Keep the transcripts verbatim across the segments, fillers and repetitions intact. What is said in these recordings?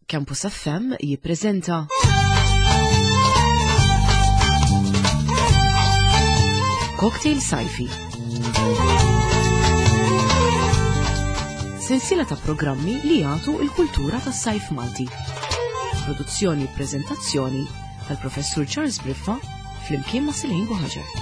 Campus F M jippreżenta Cocktail Sajfi. Sensiela ta' programmi li jagħtu l-kultura tas-sajf Malti. Produzzjoni u preżentazzjoni tal-Professur Charles Briffa flimkien ma' Silejn Buħaġar.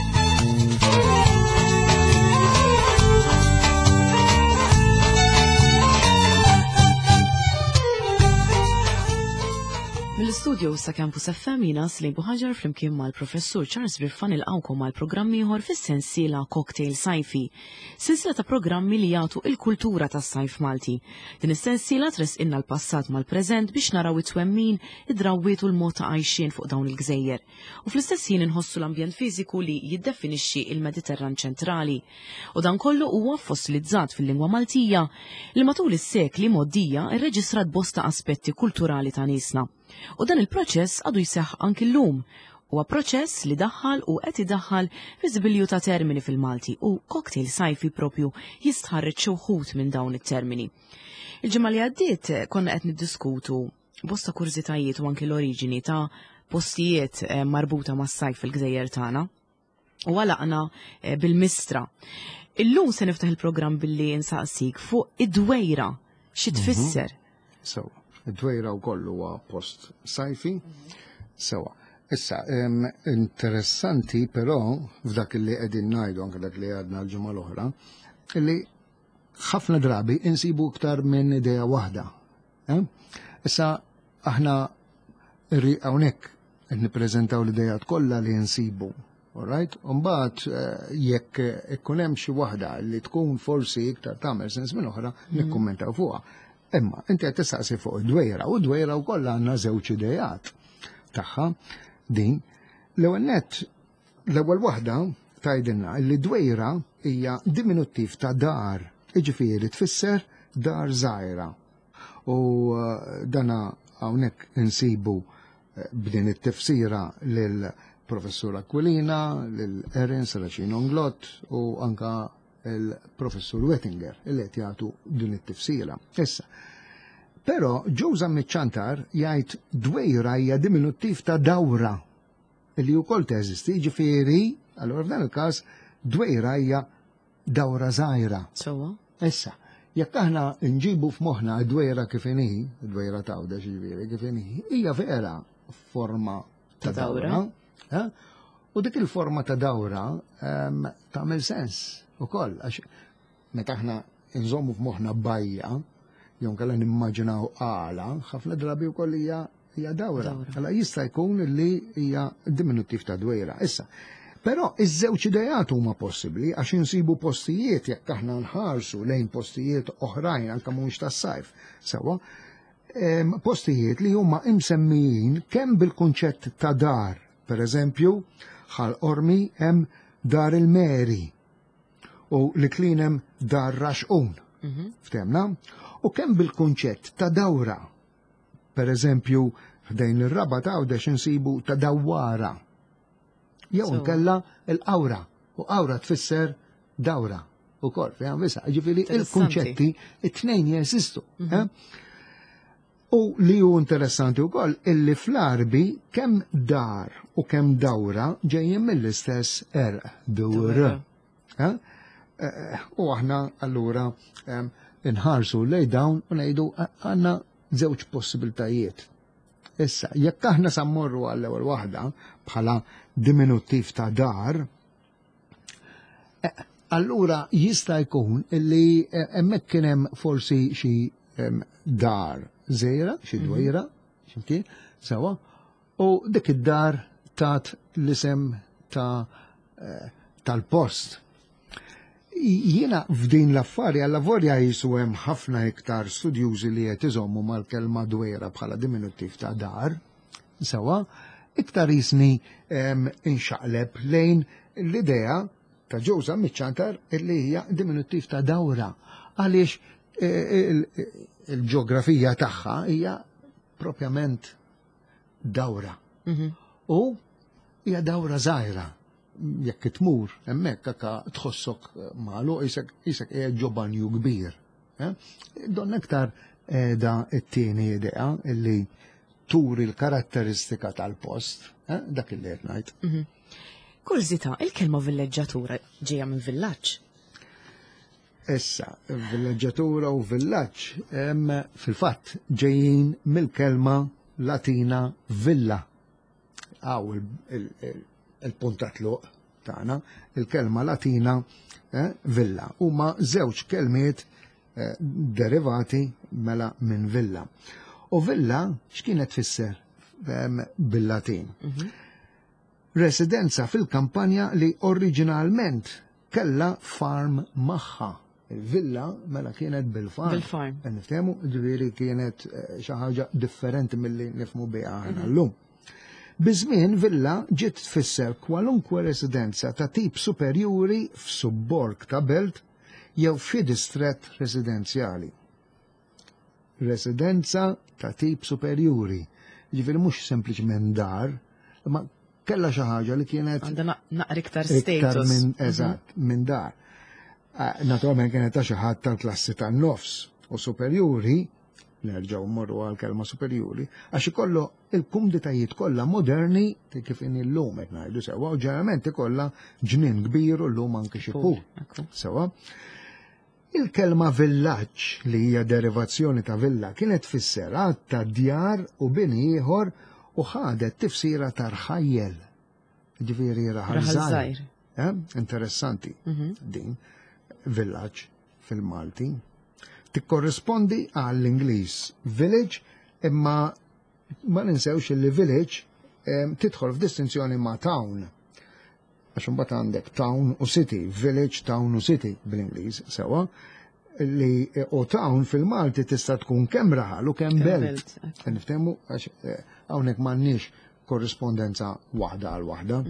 Mill-istudio sa' Campus F M jina Silejn Buħaġar flimkien mal-Professur Charles Briffa nilqawkom mal-programmi ieħor fis-sensiela Cocktail Sajfi. Sensiela ta' programmi li jagħtu l-kultura tas-sajf Malti. Din is-sensiela tresqilna l-passat mal-preżent biex naraw it-twemmin, id-drawwiet u l-mod ta' għajxien fuq dawn il-gżejjer. U fl-istess ħin inħossu l-ambjent fiżiku li jiddefinixxi il-Mediterran ċentrali. U dan kollu huwa fossilizzat fil-lingwa Maltija li matul is-sekli moddija rreġistrat bosta aspetti kulturali ta' niesna. U dan il-proċess għadu jseħħ anki llum. Huwa proċess li daħħal u qed idaħħal fi żbilju ta' termini fil-Malti u cocktail sajfi propju jistħarreġ xi wħud minn dawn it-termini. Il-ġimgħa li għaddiet konna qed niddiskutu bosta kurżitajiet u anki l-oriġini ta' postijiet marbuta mas-sajf fil-gżejjer tagħna. U għalaqna bil-Mistra. Illum se niftaħ il-programm billi nsaqsik fuq id-dwejra xi tfisser. So, id-dwejra wkoll huwa post sajfi. Sewa. Issa, interessanti però f'dak li qegħdin ngħidu anke dak li għadna l-ġimgħa l-oħra, illi ħafna drabi insibu iktar minn idea waħda. Issa aħna hawnhekk qed nippreżentaw l-idejat kollha li nsibu. Alright? Mbagħad jekk ikun hemm xi waħda li tkun forsi iktar tagħmel sens minn oħra nikkummentaw fuqha. Imma inti qed tistaqsi fuq id-dwejra u d-dwejra wkoll għandna żewġ idejat tagħha din. L-ewwel nett l-ewwel waħda tgħidilna li dwejra hija diminuttiv ta' dar, jiġifieri tfisser dar żgħira. U dana hawnhekk insibu b'din it-tifsira lil Professur Aquilina, lil Erin Saracino Onglot u anka il-Professur Wettinger illi qed jagħtu din it-tifsira. Issa. Però Ġewża miċ-Ċantar jgħid dwejra hija diminuttiv ta' dawra li wkoll teżisti, jiġifieri, allura f'dan il-każ dwejra hija dawra żgħira. Sewwa. Issa, jekk aħna nġibu f'moħħna d-dwejra kif inhi, d-dwejra tawda xiġifieri kif inhi, hija vera forma ta' dawra. U dik il-forma ta' dawra tagħmel sens ukoll għax meta aħna nżommu f'moħħna bajja jew kellha nimmaġinaw għala, ħafna drabi wkoll hija hija dawra. Allora jista' jkun li hija diminuttiv ta' dwejra. Issa, però iż-żewġ idejat huma possibbli għax insibu postijiet jekk aħna nħarsu lejn postijiet oħrajn anke mhux tas-sajf. Sewwa, postijiet li huma imsemmijin kemm bil-kunċett ta' dar. Per eżempju, bħal Ormi hemm dar il-Meri u li klien hemm dar Raxqun. Ftemna? U kemm bil-kunċett ta' dawra. Per eżempju, f'dejn ir-raba ta' għawdex insibu ta' dawwara. Jew nkella l-awra. U awra tfisser dawra. Ukoll, fejn wisa, ġifieri il-kunċetti it-tnejn jeżistu. U li hu interessanti wkoll illi fl-Arbi kemm dar u kemm dawra ġejjin mill-istess erq dawra. U aħna allura inħarsu lej dawn u ngħidu għandna żewġ possibiltajiet. Issa, jekk aħna sammorru għall-ewwel waħda bħala diminuttiv ta' dar, allura jista' jkun illi hemmhekk kien hemm forsi xi dar żejra, xi dwejra, x'imkien, sewa, u dik id-dar tat l-isem ta' tal-post. Jiena f'din l-affari għall-avorja jisu hemm ħafna iktar studjużi li qed iżommu mal-kelma dwejra bħala diminuttiv ta' dar, sewa, iktar jisni inxaqleb lejn l-idea ta' Ġewża miċ-Ċantar illi hija diminuttiv ta' dawra. Għaliex il-ġeografija tagħha hija propjament dawra. U hija dawra żgħira. Jekk tmur hemmhekk akka tħossok magħluq isek isek qiegħed ġo banju kbir. Donna iktar da it-tieni idea illi turi l-karatteristika tal-post, dak il-li ngħid. Kurzita, il-kelma villegġatura ġejja minn villaġġ? Issa, villegġatura u villaġġ fil-fatt ġejjin mill-kelma Latina villa. Għaw il-puntat luq tagħna, il-kelma Latina villa. Huma żewġ kelmiet derivati mela minn villa. U villa x'kienet tfisser bil-Latin? Residenza fil-kampanja li oriġinalment kella farm magħha. Il-villa mela kienet bil-farm. Bil-farm. Niftehmu, ġifieri kienet xi ħaġa differenti milli nifhmu biha aħna llum. Biżmien villa ġiet tfisser kwalunkwe residenza ta' tip superjuri f'subborg ta' belt jew f'xi distrett residenzjali. Residenza ta' tip superjuri. Ġifieri mhux sempliċement dar, ma kella xi ħaġa li kienet għandha naqra iktar iktar status. minn eżatt minn dar. Naturalment kienet ta' xi ħadd tal-klassi tan-nofs u superjuri, nerġgħu mmorru għall-kelma superjuri, għax ikollu il-kumditajiet kollha moderni kif in illum qed ngħidu sewwa u ġeneralment ikollha ġnien kbir u llum anke xi pool. Sewwa. Il-kelma villaġġ li hija derivazzjoni ta' villa kienet tfisser għad ta' djar u bini ieħor u ħadet tifsira ta' rħajjel. Ġifieri raħal żgħir. Interessanti din villaġġ fil-Malti. Tikkorrispondi għall-Ingliż village imma ma ninsewx li village tidħol f'distinzjoni ma' town. Għax imbagħad għandek town u city, village, town u city bl-Ingliż sewwa li u town fil-Malti tista' tkun kemm raħal u kemm belt. Niftehmu għax hawnhekk m'għandniex korrispondenza waħda għal waħda.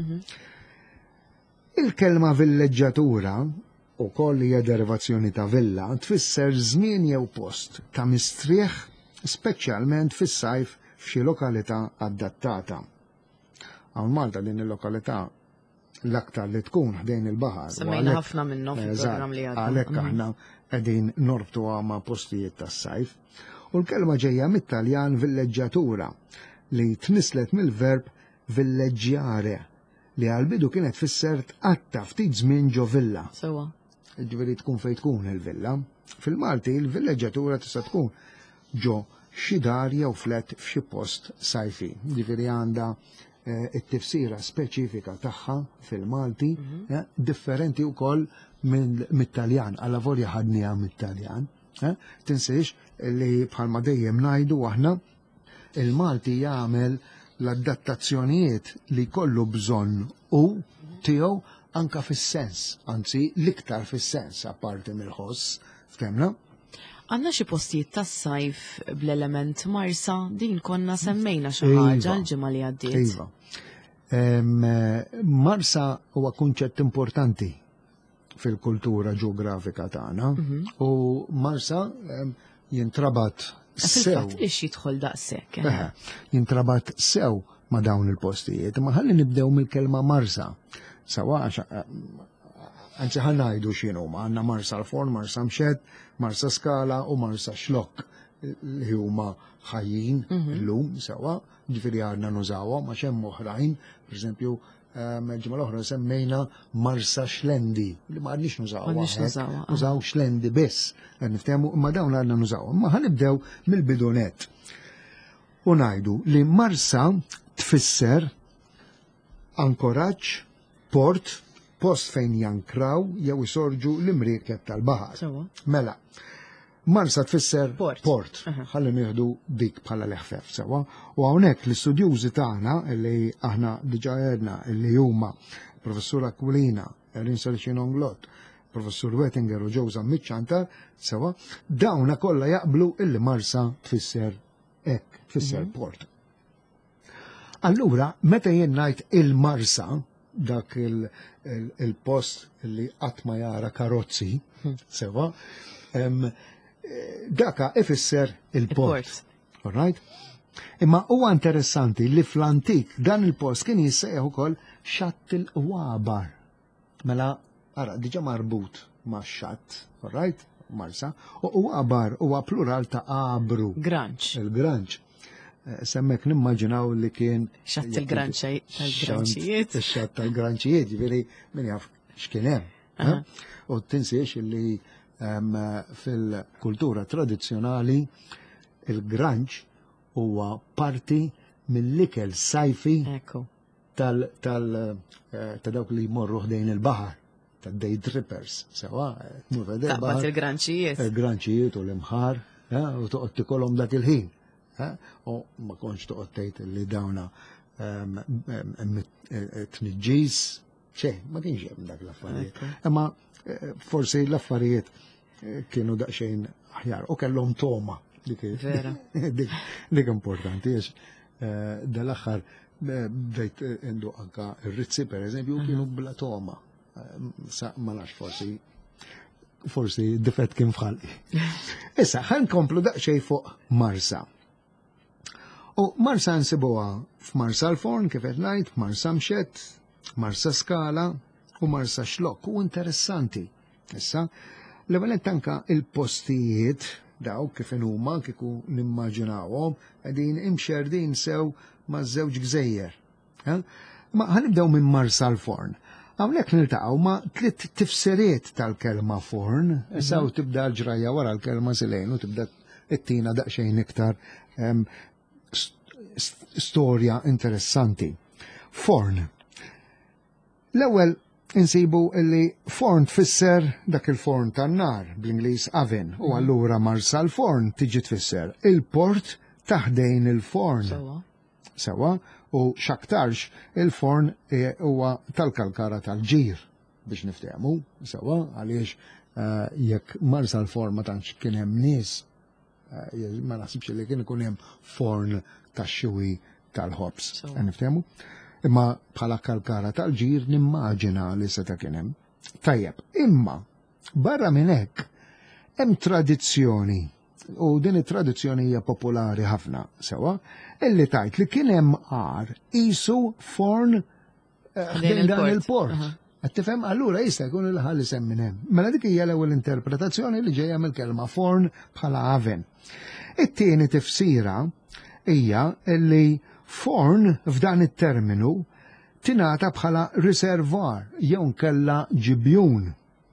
Il-kelma villeġġatura ukoll hija derivazzjoni ta' villa tfisser żmien jew post ta' mistrieħ speċjalment fis-sajf f'xi lokalità adattata. Hawn Malta din il-lokalità l-aktar li tkun ħdejn il-baħar. Semmejna ħafna minnhom fil-programm li għadda. Għalhekk aħna qegħdin norbtuha ma' postijiet tas-sajf. U l-kelma ġejja mit-Taljan villeġġatura li tnislet mill-verb villeġġjare li għal-bidu kienet tfisser tqatta ftit żmien ġo villa. Sewwa. Ġifieri tkun fejn tkun il-villa. Fil-Malti il-villeġġatura tista' tkun ġo xi dar jew flet f'xi post sajfi. Ġifieri għandha it-tifsira speċifika tagħha fil-Malti differenti wkoll mit-Taljan, għal volja ħadniha mit-Taljan. Tinsiex li bħalma dejjem ngħidu aħna il-Malti jagħmel l-adattazzjonijiet li kollu bżonn u tiegħu anka fis-sens, anzi l-iktar fis-sens apparti mill-ħoss, ftemna? Għanna xi postijiet tas-sajf bl-element marsa din konna semmejna xi ħaġa l-ġimgħa li għaddiet. Iva. Marsa huwa kunċett importanti fil-kultura ġeografika tagħna u marsa jintrabat sew. Fil-fatt ix jidħol daqshekk. Jintrabat sew ma' dawn il-postijiet. Ma ħalli nibdew mill-kelma marsa. Sawa anzi ħan ngħidu x'inhuma għandna marsa l-forn, marsa mxed, marsa skala u marsa xlok li huma ħajjin llum sewa, ġifieri għandna nużawhom ma xemm oħrajn, pereżempju ġimgħa l-oħra semmejna marsa xlendi li ma għadniex nużawha. Nużaw xlendi biss, niftehmu imma dawn għandna nużawhom. Ma ħanibdew mill-bidunet. U ngħidu li marsa tfisser ankoraġġ, port, post fejn jankraw jew isorġu l-imriekeb tal-baħar. Mela, marsa tfisser port, ħalli nieħdu dik bħala l-eħfef sewa. U hawnhekk l-istudjużi tagħna li aħna diġà għedna li huma professur Aquilina, Erin Salċin-Onglot, professur Wettinger u Ġewża Miċċantar sewa, dawna kollha jaqblu illi marsa tfisser hekk, tfisser port. Allura, meta jien ngħid il-marsa dak il-post li qatt ma jara karozzi, sewa, daka ifisser il-port. All right? Imma huwa interessanti li fl-antik dan il-post kien jissejjaħ ukoll xatt il-qwabar. Mela, ara, diġà marbut ma' xatt, all right? marsa, u għabar huwa plural ta' qabru. Granċ. Il-granċ. Semmek nimmaġinaw li kien. Xatt il-granċijiet. Xatt tal-granċijiet, ġifieri min jaf x'kien hemm. U tinsiex li fil-kultura tradizzjonali il-granċ huwa parti mill-ikel sajfi tal ta' dawk li jmorru ħdejn il-baħar, ta' day trippers, sewa, tmur ħdejn il-baħar. il-granċijiet. Il-granċijiet u l-imħar, u toqgħod tikolhom dak il-ħin. U ma kontx toqgħod tgħid li dawna tniġġis, xejn, ma kienx hemm dak l-affarijiet. Imma forsi l-affarijiet kienu daqsxejn aħjar u kellhom toma. Vera. Dik importanti, għax dal-aħħar bdejt indu anka ir-rizzi per eżempju kienu bla toma. Ma nafx forsi forsi difett kien fħalqi. Issa, ħankomplu daqsxejn fuq Marsa. U Marsa nsibuha f'Marsa l-Forn kif qed ngħid, Marsa Mxett, Marsa Skala u Marsa Xlok. U interessanti. Issa, l-ewwel anka il-postijiet daw kif huma kieku nimmaġinawhom qegħdin imxerdin sew ma' żewġ gżejjer. Ma ħanibdew minn Marsa l-Forn. Hawnhekk niltaqgħu ma' tliet tifsiriet tal-kelma forn, issa tibda l-ġrajja wara l-kelma silejn u tibda ttina daqsxejn iktar storja interessanti. Forn. L-ewwel insibu illi forn tfisser dak il-forn tan-nar bl-Ingliż oven u allura Marsa l-Forn tiġi tfisser il-port taħdejn il-forn. Sewa, u xaktarx il-forn huwa tal-kalkara tal-ġir biex niftehmu, sewa, għaliex jekk Marsa l-Forn ma tantx kien hemm nies, ma naħsibx li kien ikun hemm forn tax-xiwi tal-ħobs. Niftehmu? Imma bħala kalkara tal-ġir nimmaġina li seta' kien hemm. Tajjeb, imma barra minn hekk hemm tradizzjoni u din it-tradizzjoni hija popolari ħafna sewa, illi tajt li kien hemm qar qisu forn ħdejn dan il-port. Qed tifhem allura jista' jkun il-ħalli sem minn hemm. Mela dik hija l-ewwel interpretazzjoni li ġejja mill-kelma forn bħala oven. It-tieni tifsira hija li forn f'dan it-terminu tingħata bħala riservar jew nkella ġibjun.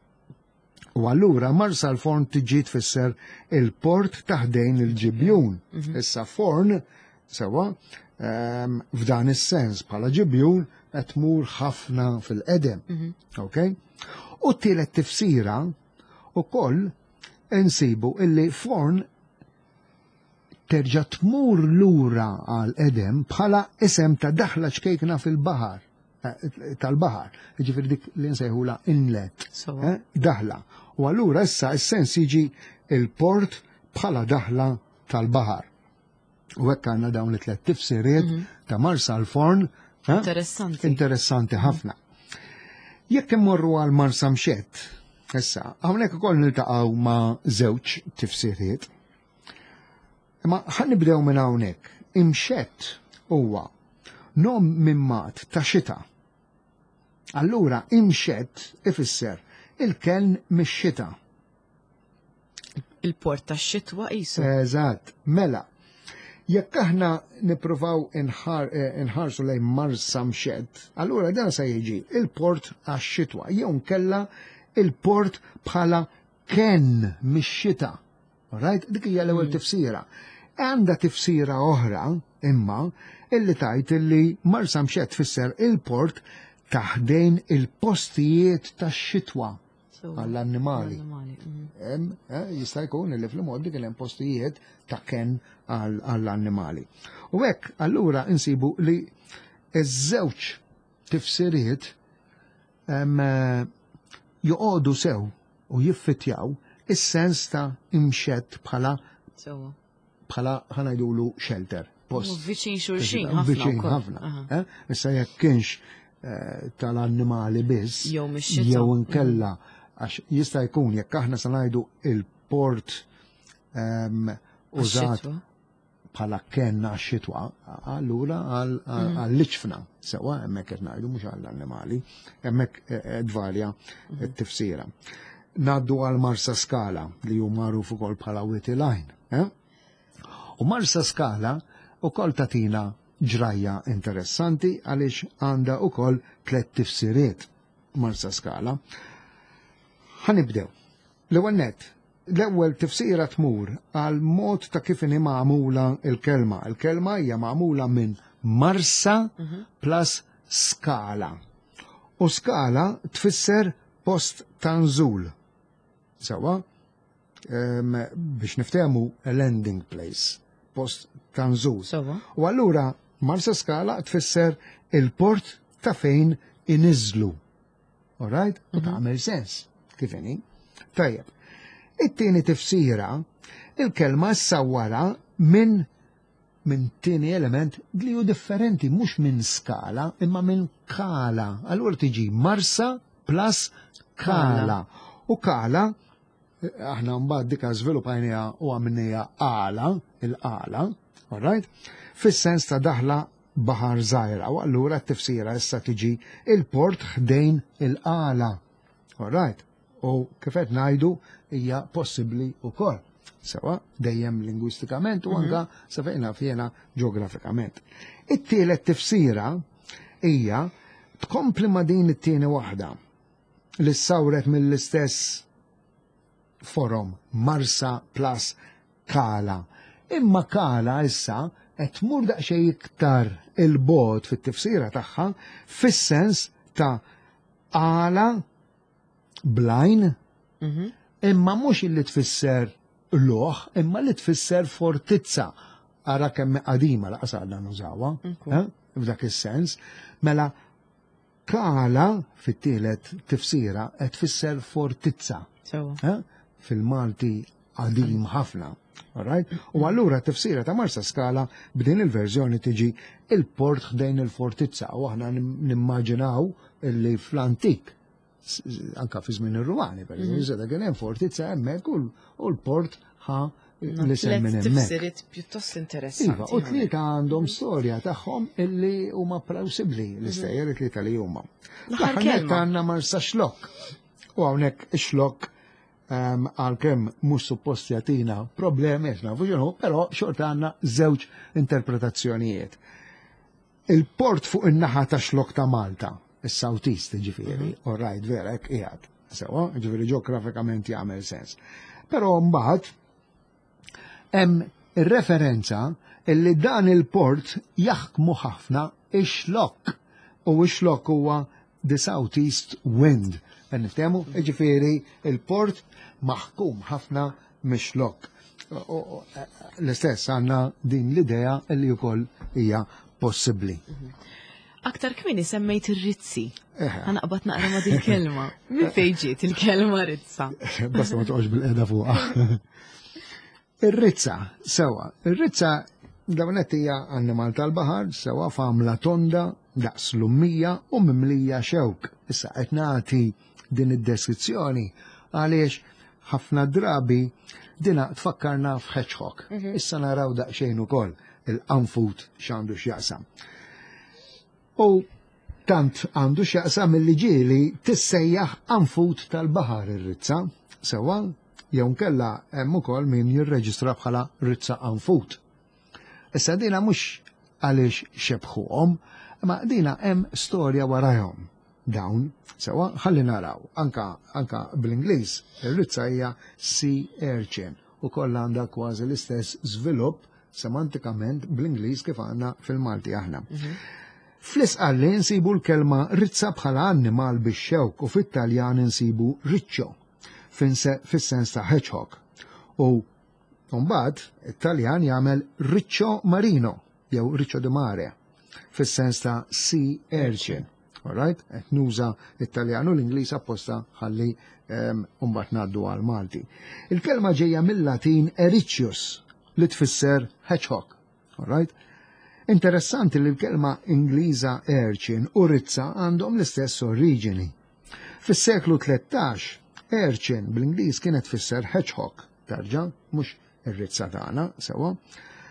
U allura Marsa l-Forn tiġi tfisser il-port taħdejn il-ġibjun. Issa forn sewa f'dan is-sens bħala ġibjun qed tmur ħafna fil-qedem. Okay? U t-tielet tifsira ukoll insibu illi forn terġa' tmur lura għal edem bħala isem ta' daħla ċkejkna fil-baħar tal-baħar, ġifieri dik li nsejħula inlet, daħla. U allura issa s-sens jiġi il-port bħala daħla tal-baħar. U hekk għandna dawn it-tliet tifsiriet ta' Marsa l-Forn. Interessanti. Interessanti ħafna. Jekk immorru għal Marsa Mxett, issa hawnhekk ukoll niltaqgħu ma' żewġ tifsiriet. Ma ħannibdew minn hawnhekk. Imxett huwa nom mimmat ta' xita. Allura imxett ifisser il-kelm mix-xita. Il-port tax-xitwa qisu. Eżatt, mela. Jekk aħna nippruvaw inħarsu lejn Marsa Mxett, allura dan se jiġi il-port għax-xitwa jew nkella il-port bħala ken mix-xita. Right? Dik hija l-ewwel tifsira. Għandha tifsira oħra imma illi tajt illi Marsa Mxett tfisser il-port taħdejn il-postijiet tax-xitwa għall-annimali. Jista' jkun illi fil-modi kien hemm postijiet ta' ken għall-annimali. U hekk allura insibu li iż-żewġ tifsiriet joqogħdu sew u jiffitjaw is-sens ta' imxett bħala bħala ħanajdulu shelter. Viċin xulxin ħafna. Viċin ħafna. Issa jekk kienx tal-annimali biss, jew nkella għax jista' jkun jekk aħna se ngħidu il-port użat bħala kenna x-xitwa, allura għall-liċfna, sewa hemmhekk qed ngħidu mhux għall-annimali, hemmhekk tvarja t-tifsira. naddu għal Marsa Scala li hu magħruf ukoll bħala Whitty Line. Eh? U Marsa Scala ukoll tatina ġrajja interessanti għaliex għandha ukoll tliet tifsiriet Marsa Scala. Ħanibdew. L-ewwel nett, l-ewwel tifsira tmur għal mod ta' kif inhi magħmula l-kelma. Il-kelma hija magħmula minn Marsa plus Scala. U Scala tfisser post tanżul. Sewa, um, biex niftehmu a landing place, post tanżul. Sewa. U allura Marsa Scala tfisser il-port ta' fejn iniżlu. All right? U tagħmel sens kif inhi. Tajjeb. It-tieni tifsira, il-kelma ssawwara minn minn tieni element li hu differenti mhux minn skala imma minn kala. Allura tiġi Marsa plus kala. U kala, aħna mbagħad dika żviluppajniha u għamilniha għala, il-qala, all right? Fis-sens ta' daħla baħar żgħira. U allura t-tifsira issa tiġi il-port ħdejn il-qala. All right? U kif qed ngħidu hija possibbli wkoll. Sewa, dejjem lingwistikament u anka sa fejna fjena ġeografikament. It-tielet tifsira hija tkompli ma' din it-tieni waħda li ssawret mill-istess forum Marsa plus Kala. Imma Kala issa qed tmur daqsxejn iktar il-bogħod fit-tifsira tagħha fis-sens ta' għala blajn imma mhux illi tfisser loħ, imma li tfisser fortizza. Ara kemm qadima laqas għadna nużawha, f'dak is-sens, mela Kala fit-tielet tifsira qed tfisser fortizza. Fil-Malti qadim ħafna. U allura t-tifsira ta' Marsa Scala b'din il-verżjoni tiġi il-port ħdejn il-fortizza u aħna nimmaġinaw illi fl-antik anka fi żmien ir-Rumani, per eżempju, kien hemm fortizza hemmhekk u l-port ħa li semmin hemmhekk. Tifsiriet pjuttost interessanti. U tlieta għandhom storja tagħhom illi huma plawsibbli l-istejjer it-tlieta li huma. Aħna għandna Marsa Xlokk. U hawnhekk ix-Xlokk għalkemm mhux suppost jagħtina problemi nafu x'inhu, però xorta għandna żewġ interpretazzjonijiet. Il-port fuq in-naħa ta' Xlokk ta' Malta, is-Southeast ġifieri, all right, vera hekk qiegħed. Sewa, ġifieri ġeografikament jagħmel sens. Però mbagħad hemm ir-referenza illi dan il-port jaħkmu ħafna ix-Xlokk u x-Xlokk huwa the Southeast Wind. Niftehmu, ġifieri il-port maħkum ħafna mix-Xlokk. L-istess għandna din l-idea li wkoll hija possibbli. Aktar kmini semmejt ir-rizzi. Ħanaqbad naqra ma' dil-kelma. Min fejn ġiet il-kelma rizza? Basta ma toqgħodx bil-qiegħda fuqha. Ir-rizza, sewa. Ir-rizza dawnet hija annimal tal-baħar, sewa famla tonda, daqs lummija u mimlija xewk. Issa qed nagħti din id-deskrizzjoni għaliex ħafna drabi dina tfakkarna f'Hedgehog. Issa naraw daqsxejn ukoll il-qanfut x'għandu x'jaqsam. U tant għandu x'jaqsam il-ġieli tissejjaħ qanfut tal-baħar ir-rizza, sewa, jew nkella hemm ukoll min jirreġistra bħala rizza qanfut. Issa dina mhux għaliex xebħuhom, ma dina hemm storja warahom. Dawn, sewa, ħalli naraw, anka anka bl-Ingliż, ir-rizza hija sea urchin u kollha għandha kważi l-istess żvilupp semantikament bl-Ingliż kif għandna fil-Malti aħna. Fl-isqalli nsibu l-kelma rizza bħala annimal bix-xewk u fit-Taljan nsibu riccio fis-sens ta' hedgehog. U mbagħad it-Taljan jagħmel riccio marino jew riccio di mare fis-sens ta' sea urchin. All right? Qed nuża it-Taljan u l-Ingliż apposta ħalli mbagħad ngħaddu għal Malti. Il-kelma ġejja mill-Latin ericius li tfisser hedgehog. All right? Interessanti li l-kelma Ingliża urchin u rizza għandhom l-istess oriġini. Fis-seklu tlettax, urchin bl-Ingliż kienet tfisser hedgehog, tarġa, mhux ir-rizza tagħna, sewa.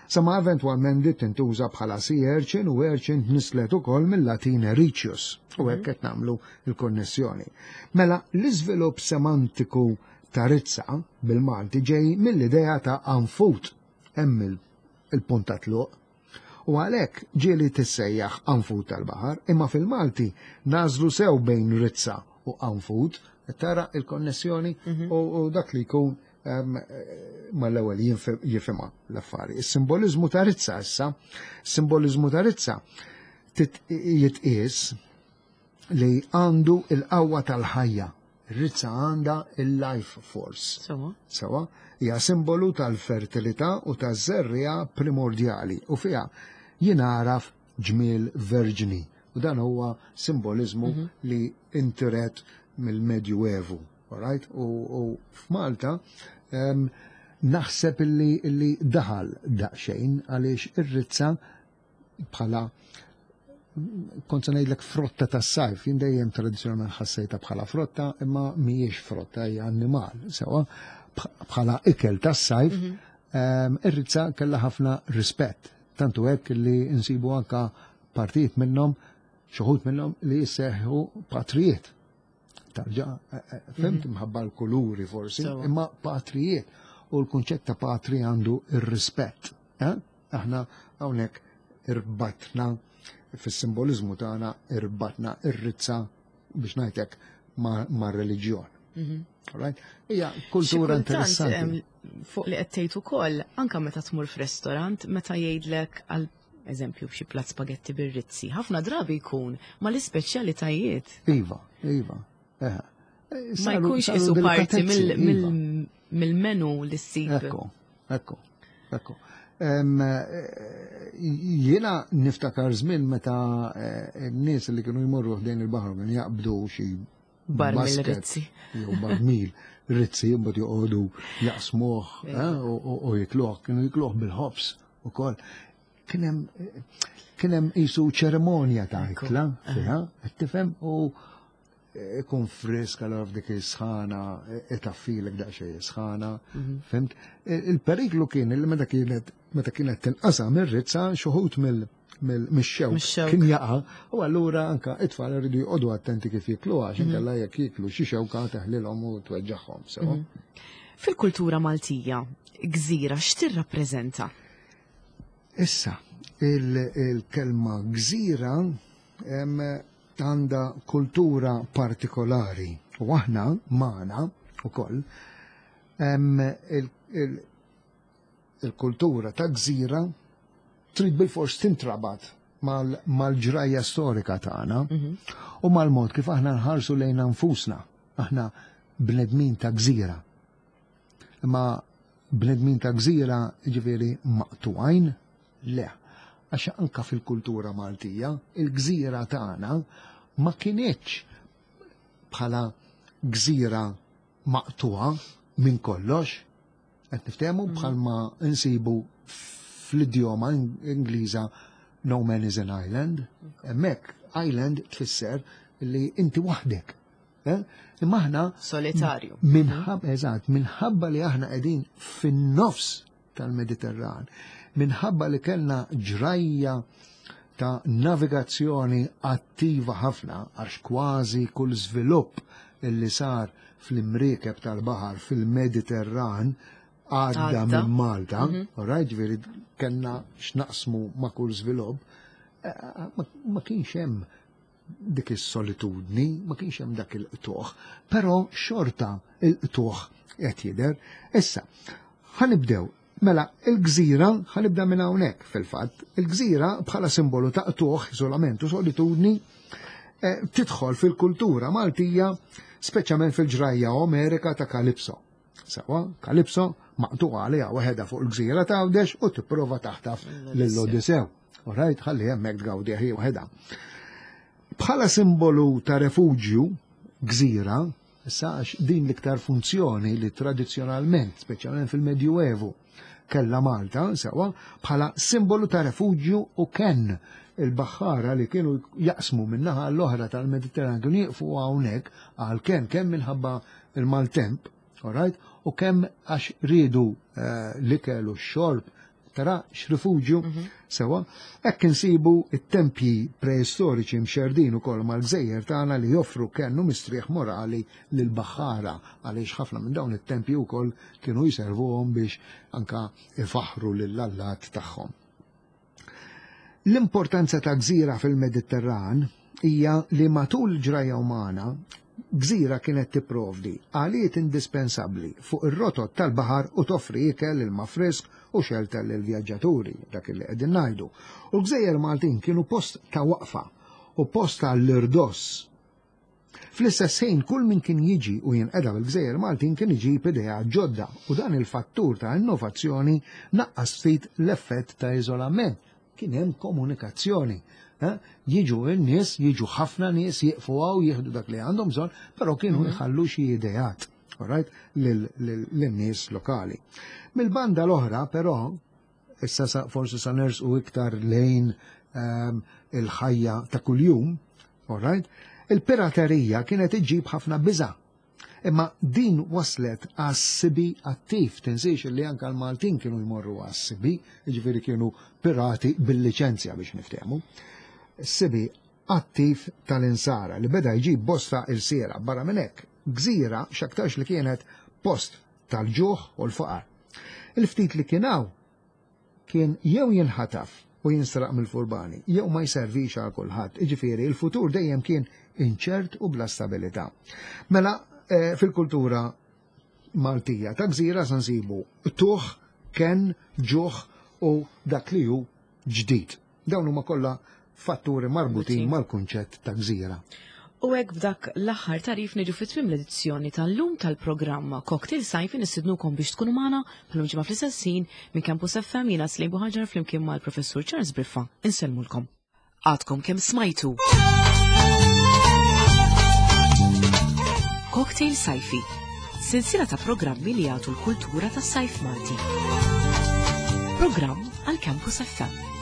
Sama eventwalment dit tintuża bħala sea urchin u urchin nislet ukoll mill-Latin ericius u hekk qed nagħmlu l-konnessjoni. Mela l-iżvilupp semantiku ta' rizza bil-Malti ġej mill-idea ta' anfut hemm il-punt ta' tluq. U għalhekk ġieli tissejjaħ anfut tal-baħar, imma fil-Malti nażlu sew bejn rizza u anfut, tara il-konnessjoni u dak li jkun mal-ewwel jifhimha l-affari. Is-simbolizmu ta' rizza issa, simbolizmu ta' rizza jitqies li għandu il-qawwa tal-ħajja. Ir-rizza għandha il-life force. Sewa. Sewa, hija simbolu tal-fertilità u taż-żerrija primordjali u fiha jien naraf ġmiel verġini. U dan huwa simbolizmu li intiret mill-Medju Evu. Right? U f'Malta naħseb illi daħal daqsxejn għaliex ir-rizza bħala kont se ngħidlek frotta tas-sajf, jien dejjem tradizzjonalment ħassejta bħala frotta, imma mhijiex frotta, hija annimal. Sewa bħala ikel tas-sajf, ir-rizza kellha ħafna rispett. Tantu hekk li insibu anke partijiet minnhom, xuħud minnhom li jisseħħu patrijiet. Tarġa, fimt mħabba l-kuluri forsi, imma patrijiet u l-kunċett ta' patri għandu ir-rispett. Aħna hawnhekk irbatna fis-simbolizmu tagħna irbatna ir-rizza biex ngħidlek mar-reliġjon. Hija kultura interessanti. Fuq li qed tgħid ukoll anke meta tmur f'restorant, meta jgħidlek għal eżempju b'xi platt spagetti bir-rizzi, ħafna drabi jkun mal-ispeċjalitajiet. Iva, iva. Ma jkunx isu parti mill-menu li ssib. Ekku, ekku, ekku. Jiena niftakar żmien meta n-nies li kienu jmorru f'dejn il-baħar kien jaqbdu xi barmil rizzi. Jew barmil rizzi mbagħad joqogħdu jaqsmuh u jikluh, kienu jikluh bil-ħobs ukoll. Kien hemm qisu ċeremonja ta' ikla fiha, qed tifhem u ikun frisk għal dik is-sħana, itaffilek daqsxejn is-sħana, fimt? Il-periklu kien li meta kienet meta kienet tinqasam ir-rizza xuħut mill-xewk kien jaqa' u allura anke it-tfal iridu jqogħdu attenti kif jiklu għax inkella jekk jiklu xi xewka teħlilhom u tweġġaħħom sew. Fil-kultura Maltija, gżira x'tirrappreżenta? Issa, il-kelma gżira għandha kultura partikolari u aħna magħna ukoll il-kultura ta' gżira trid bil-fors tintrabat mal-ġrajja storika tagħna u mal-mod kif aħna nħarsu lejn nfusna. Aħna bnedmin ta' gżira. Ma bnedmin ta' gżira ġifieri maqtuqajn le. Għax anka fil-kultura Maltija, il-gżira tagħna ma kienitx bħala gżira maqtuqa minn kollox, qed niftehmu bħalma insibu fl-idjoma Ingliża no man is an island, hemmhekk island tfisser li inti waħdek. Imma aħna solitarju. Minħabba eżatt, minħabba li aħna qegħdin fin-nofs tal-Mediterran, minħabba li kellna ġrajja ta' navigazzjoni attiva ħafna għax kważi kull żvilupp illi sar fl-imriekeb tal-baħar fil-Mediterran għadda minn Malta, ġifieri kellna x'naqsmu ma' kull żvilupp, ma kienx hemm dik is-solitudni, ma kienx hemm dak il-qtuħ, però xorta il-qtuħ qed jidher. Issa, ħanibdew. Mela, il-gżira, ħanibda minn hawnhekk fil-fatt, il-gżira bħala simbolu ta' qtuħ, iżolament u solitudni tidħol fil-kultura Maltija, speċjalment fil-ġrajja Omerika ta' Kalipso. Sawa, Kalipso maqtuqa għaliha waħedha fuq il-gżira tgħawdex u tipprova taħtaf lill-Odisew. Orajt, ħalli hemmhekk tgawdih hi waħedha. Bħala simbolu ta' refuġju, gżira, issa din l-iktar funzjoni li tradizzjonalment, speċjalment fil-Medju Evu, kella Malta, sewa, bħala simbolu ta' refuġju u ken il-baħħara li kienu jaqsmu minnaħa l-oħra tal-Mediterran kienu jiqfu hawnhekk għal ken kemm minħabba il-maltemp, all right? U kemm għax ridu l-ikel u x-xorb tara x'rifuġju sewa, hekk insibu it-tempji preistoriċi mxerdin ukoll mal-gżejjer tagħna li joffru kennu mistrieħ morali lil baħħara għaliex ħafna minn dawn it-tempji wkoll kienu jservuhom biex anka ifaħru lill-allat tagħhom. L-importanza ta' gżira fil-Mediterran hija li matul ġraja umana gżira kienet tipprovdi għaliet indispensabbli fuq ir-rotot tal-baħar u toffri ikel ilma frisk u xelter lil vjaġġaturi dak li qegħdin ngħidu. U l-Gżejjer Maltin kienu post ta' waqfa u post tal-irdoss. Fl-istess ħin kull min kien jiġi u jinqeda bil-Gżejjer Maltin kien iġib idea ġodda u dan il-fattur ta' innovazzjoni naqqas ftit l-effett ta' iżolament. Kien hemm komunikazzjoni. Jiġu n-nies, jiġu ħafna nies jieqfu għaw jieħdu dak li għandhom bżonn, però kienu jħallu xi idejat lin-nies lokali. Mill-banda l-oħra, però, issa forsi sa nersqu iktar lejn il-ħajja ta' kuljum, il-piraterija kienet iġġib ħafna biża'. Imma din waslet għas-sibi attiv, tinsiex li anke l-Maltin kienu jmorru għas-sibi, jiġifieri kienu pirati bil-liċenzja biex niftehmu. Sibi attiv tal-insara li beda jġib bosta il-sira barra minn hekk, gżira x'aktarx li kienet post tal-ġuħ u l-faqar. Il-ftit li kienaw kien jew jinħataf u jinsraq mill-furbani, jew ma jservix għal kulħadd, jiġifieri il-futur dejjem kien inċert u bla stabilità. Mela fil-kultura Maltija ta' gżira se nsibu tuħ, ken, ġuħ u dak li hu ġdid. Dawn huma kollha fatturi marbutin mal-kunċett ta' gżira. U hekk b'dak l-aħħar tarif niġu fit-tmiem l-edizzjoni tal-lum tal-programma Cocktail Sajfi nistidnukom biex tkunu magħna bħalhom ġimgħa fl-istessin minn Campus F M jiena Slim Buħaġar flimkien mal-Professur Charles Briffa. Insellmulkom. Għadkom kemm smajtu. Cocktail Sajfi, silsila ta' programmi li jagħtu l-kultura tas-sajf Malti. Programm għal Campus F M.